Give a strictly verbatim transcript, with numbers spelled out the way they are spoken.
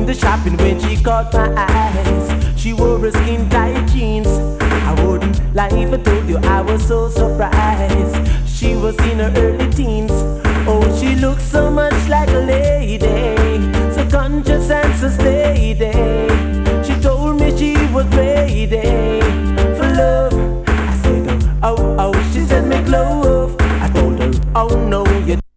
the shopping when she caught my eyes. She wore a skin tight jeans. I wouldn't lie if I told you I was so surprised. She was in her early teens. Oh, she looked so much like a lady, so conscious and so steady.